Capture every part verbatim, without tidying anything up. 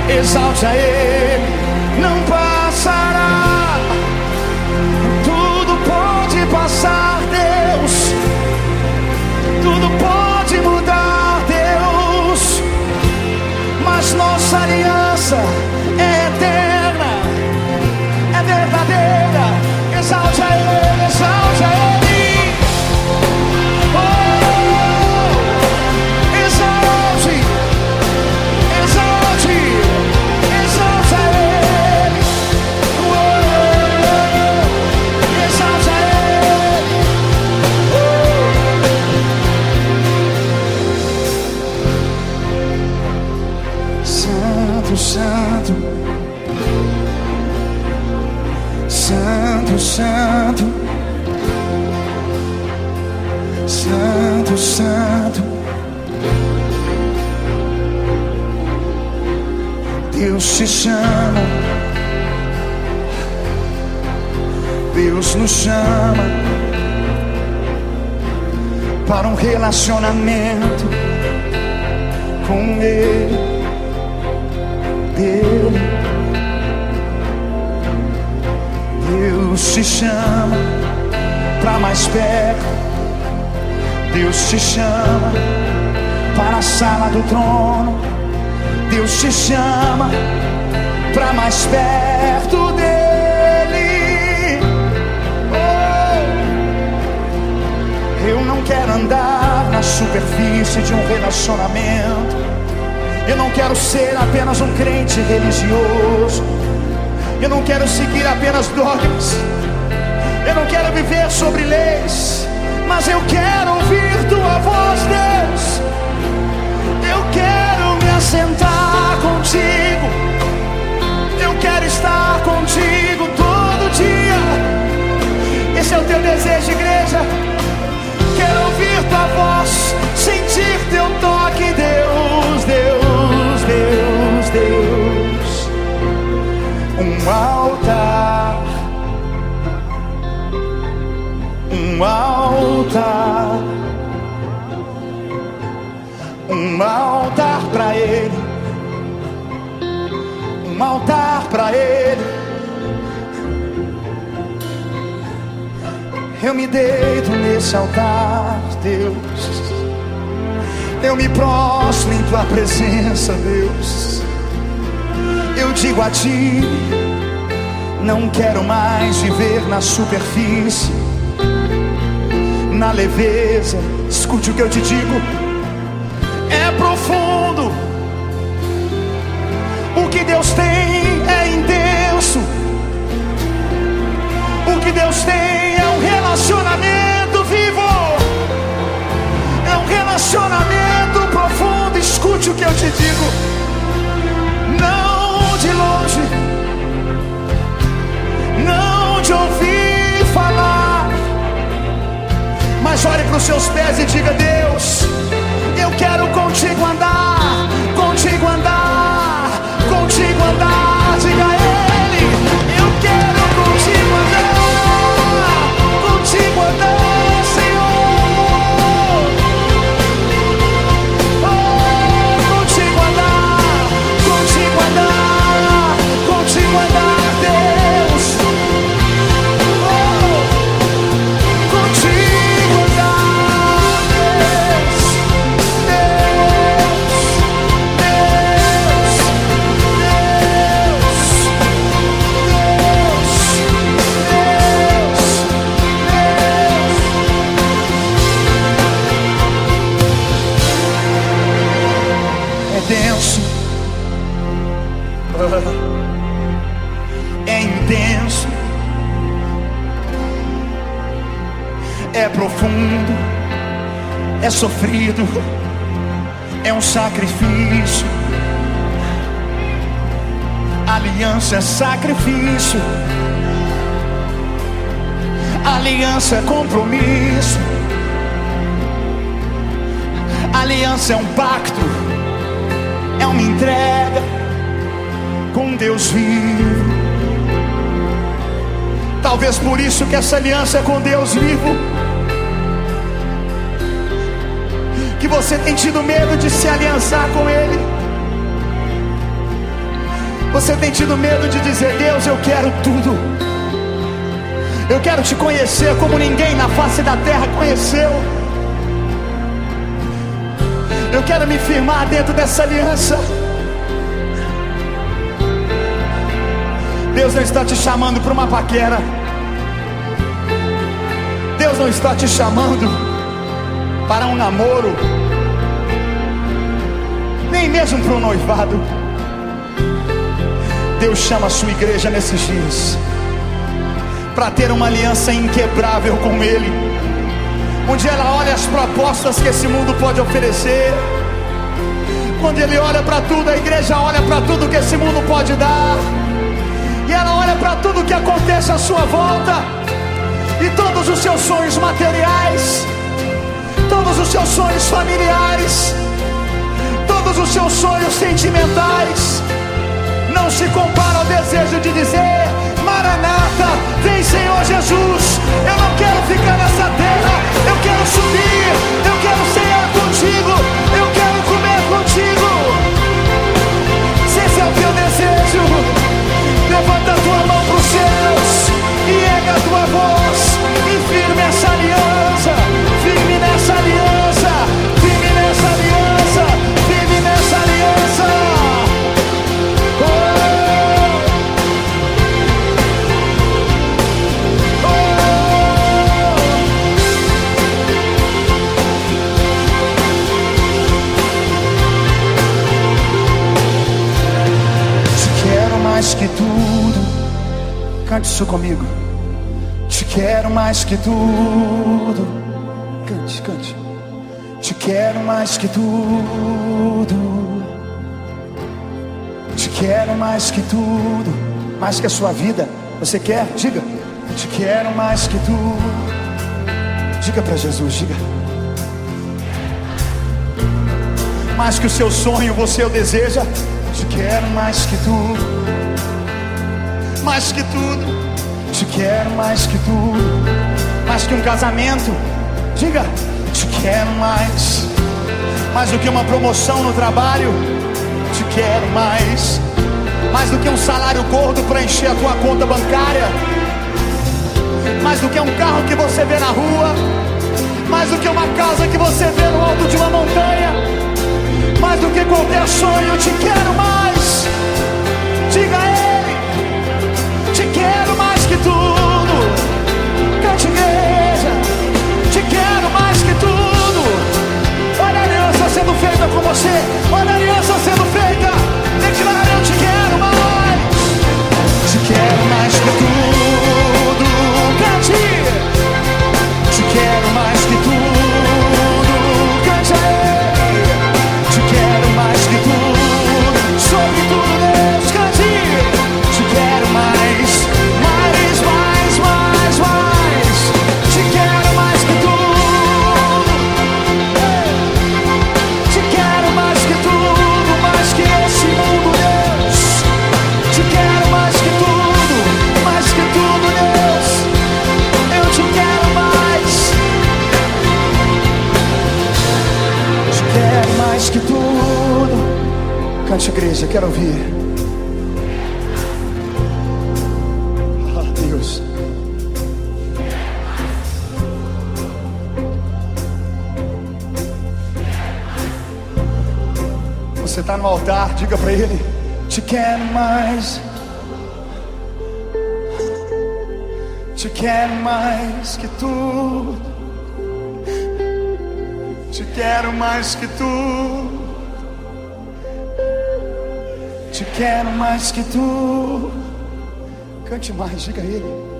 exalte a Ele, não passará. Tudo pode passar, Deus, tudo pode mudar, Deus, mas nossa aliança é eterna, é verdadeira. Exalte a Ele, exalte a Ele. Santo, Santo, Santo, Santo, Santo, Deus te chama, Deus nos chama para um relacionamento com Ele. Deus te chama para mais perto, Deus te chama para a sala do trono, Deus te chama para mais perto dele. Oh, eu não quero andar na superfície de um relacionamento. Eu não quero ser apenas um crente religioso. Eu não quero seguir apenas dogmas. Eu não quero viver sobre leis. Mas eu quero ouvir tua voz, Deus. Eu quero me assentar contigo. Eu quero estar contigo todo dia. Esse é o teu desejo, igreja. Quero ouvir tua voz, sentir teu toque, Deus, Deus, Deus, Deus. Um altar, um altar, um altar para Ele, um altar para Ele. Eu me deito nesse altar, Deus. Eu me prostro em tua presença, Deus. Eu digo a ti, não quero mais viver na superfície, na leveza. Escute o que eu te digo, é profundo. O que Deus tem é intenso. O que Deus tem é um relacionamento vivo, é um relacionamento profundo. Escute o que eu te digo, não de longe, não de ouvir falar, mas olhe para os seus pés e diga: Deus, eu quero contigo andar, contigo andar, contigo andar. Diga a Ele: eu quero contigo andar, contigo andar, Senhor. Oh, contigo andar, contigo andar, contigo andar, Deus. Oh, contigo andar, Deus, Deus, Deus, Deus, Deus, Deus. É intenso, é profundo, é sofrido, é um sacrifício. Aliança é sacrifício, aliança é compromisso, aliança é um pacto, é uma entrega com Deus vivo. Talvez por isso que essa aliança é com Deus vivo, que você tem tido medo de se aliançar com Ele. Você tem tido medo de dizer: Deus, eu quero tudo. Eu quero te conhecer como ninguém na face da terra conheceu. Eu quero me firmar dentro dessa aliança. Deus não está te chamando para uma paquera. Deus não está te chamando para um namoro, nem mesmo para um noivado. Deus chama a sua igreja nesses dias para ter uma aliança inquebrável com Ele, onde ela olha as propostas que esse mundo pode oferecer. Quando Ele olha para tudo, a igreja olha para tudo que esse mundo pode dar, e ela olha para tudo que acontece à sua volta, e todos os seus sonhos materiais, todos os seus sonhos familiares, todos os seus sonhos sentimentais não se comparam ao desejo de dizer: Maranata, vem Senhor Jesus. Eu não quero ficar nessa terra, eu quero subir, eu quero cear contigo, eu quero comer contigo. Se esse é o teu desejo, levanta a tua mão para os céus e erga a tua voz e firme essa aliança, firme nessa aliança, firme nessa aliança, firme nessa aliança. Mais que tudo, cante isso comigo. Te quero mais que tudo. Cante, cante. Te quero mais que tudo. Te quero mais que tudo. Mais que a sua vida. Você quer? Diga. Te quero mais que tudo. Diga para Jesus, diga. Mais que o seu sonho, você o deseja. Te quero mais que tudo. Mais que tudo, te quero mais que tudo. Mais que um casamento, diga, te quero mais. Mais do que uma promoção no trabalho, te quero mais. Mais do que um salário gordo para encher a tua conta bancária. Mais do que um carro que você vê na rua. Mais do que uma casa que você vê no alto de uma montanha. Mais do que qualquer sonho, eu te quero mais. Diga a Ele. Te quero mais que tudo. Cante, igreja. Te quero mais que tudo. Olha a aliança sendo feita com você. Olha a aliança sendo feita. Declara: eu te quero mais. Te quero mais que tudo. Cante. Te quero mais que tudo. Cante a Ele. Te quero mais que tudo. Sobre tudo, Deus, cante. Te quero mais, mais, mais, mais, mais. Te quero mais que tudo. Te quero mais que tudo, mais que esse mundo, Deus. Te quero mais que tudo, mais que tudo, Deus. Eu te quero mais. Te quero mais que tudo. Cante, igreja, quero ouvir. Você está no altar, diga para Ele: te quero mais. Te quero mais que tudo. Te quero mais que tudo. Te quero mais que tudo. Cante mais, diga a Ele.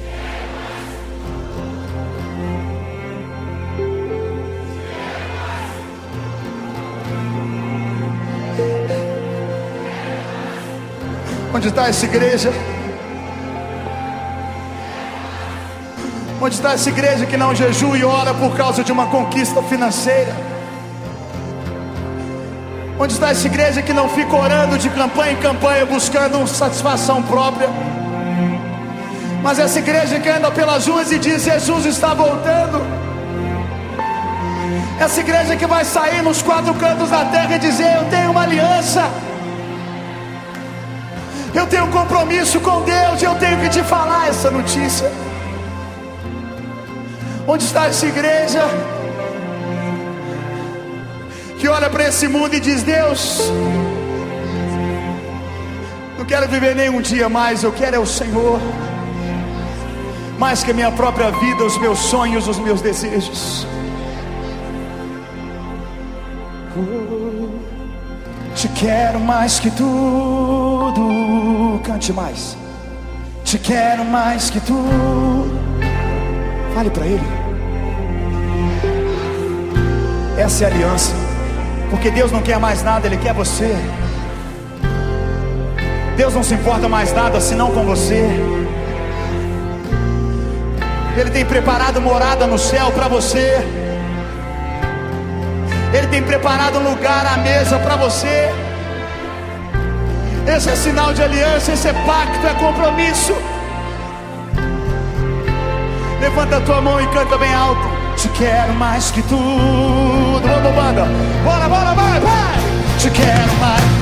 Onde está essa igreja? Onde está essa igreja que não jejua e ora por causa de uma conquista financeira? Onde está essa igreja que não fica orando de campanha em campanha buscando satisfação própria? Mas essa igreja que anda pelas ruas e diz: Jesus está voltando. Essa igreja que vai sair nos quatro cantos da terra e dizer: eu tenho uma aliança. Eu tenho um compromisso com Deus e eu tenho que te falar essa notícia. Onde está essa igreja que olha para esse mundo e diz: Deus, não quero viver nenhum dia mais, eu quero é o Senhor, mais que a minha própria vida, os meus sonhos, os meus desejos. Oh, te quero mais que tudo. Cante mais. Te quero mais que tudo. Fale para Ele. Essa é a aliança, porque Deus não quer mais nada, Ele quer você. Deus não se importa mais nada senão com você. Ele tem preparado morada no céu para você. Ele tem preparado um lugar à mesa para você. Esse é sinal de aliança, esse é pacto, é compromisso. Levanta a tua mão e canta bem alto. Te quero mais que tudo. Vamos, banda. Bora, bora, vai, vai. Te quero mais.